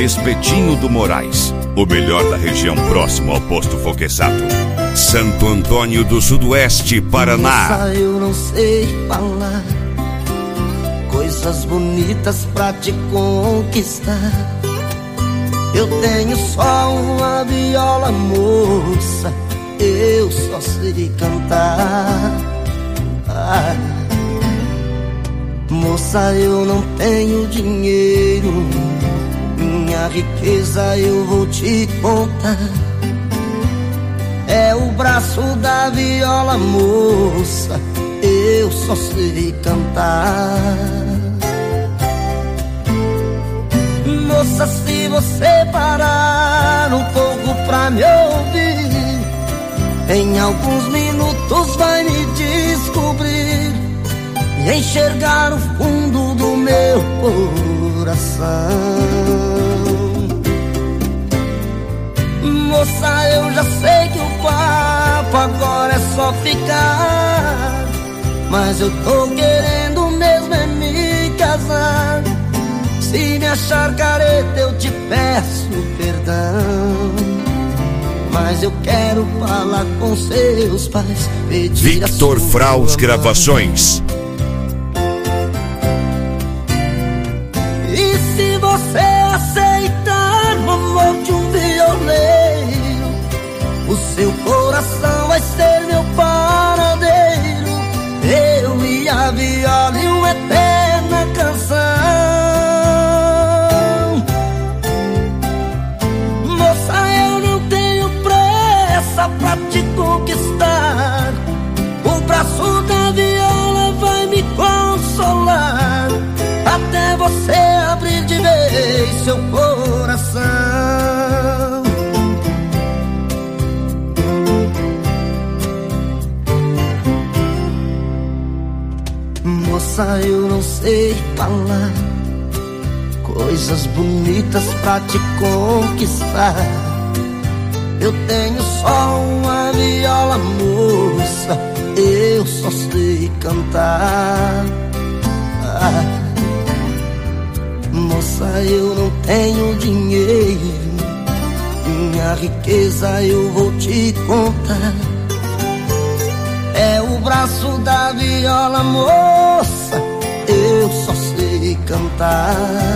Espetinho do Moraes, o melhor da região próximo ao posto Foquesato. Santo Antônio do Sudoeste, Paraná. Moça, eu não sei falar coisas bonitas pra te conquistar. Eu tenho só uma viola, moça, eu só sei cantar. Moça, eu não tenho dinheiro, minha riqueza eu vou te contar. É o braço da viola, moça, eu só sei cantar. Moça, se você parar um pouco pra me ouvir, em alguns minutos vai me descobrir e enxergar o fundo do meu coração. Moça, eu já sei que o papo agora é só ficar, mas eu tô querendo mesmo é me casar. Se me achar careta eu te peço perdão, mas eu quero falar com seus pais, pedir Victor Fraus Gravações. E se você aceitar o amor de um violeiro, o seu coração vai ser meu paradeiro, eu e a viola e uma eterna canção. Moça, eu não tenho pressa pra te conquistar, o braço da viola vai me consolar, até você abrir de vez seu coração. Moça, eu não sei falar coisas bonitas pra te conquistar. Eu tenho só uma viola, moça, eu só sei cantar. Moça, eu não tenho dinheiro, minha riqueza eu vou te contar. É o braço da viola, moça, eu só sei cantar.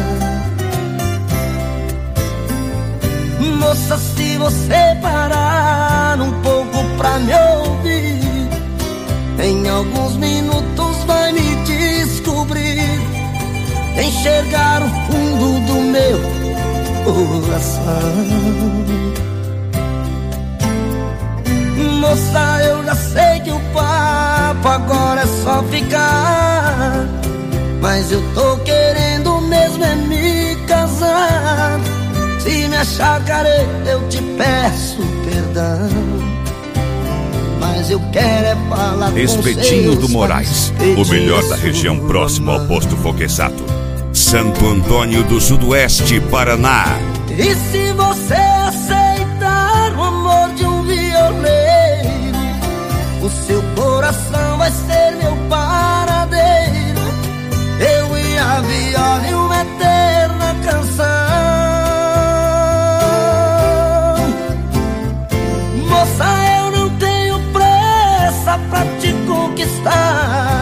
Moça, se você parar um pouco pra me ouvir, em alguns minutos vai me descobrir, enxergar o fundo do meu coração. Moça, eu já sei que o papo agora é só ficar, mas eu tô querendo mesmo é me casar. Se me achar careta eu te peço perdão, mas eu quero é falar com Espetinho do Moraes, o melhor da região próximo ao posto Foquesato. Santo Antônio do Sudoeste, Paraná. E se você aceitar o amor de um violeiro, o seu coração vai ser meu paradeiro, eu e a viola e uma eterna canção. Moça, eu não tenho pressa pra te conquistar,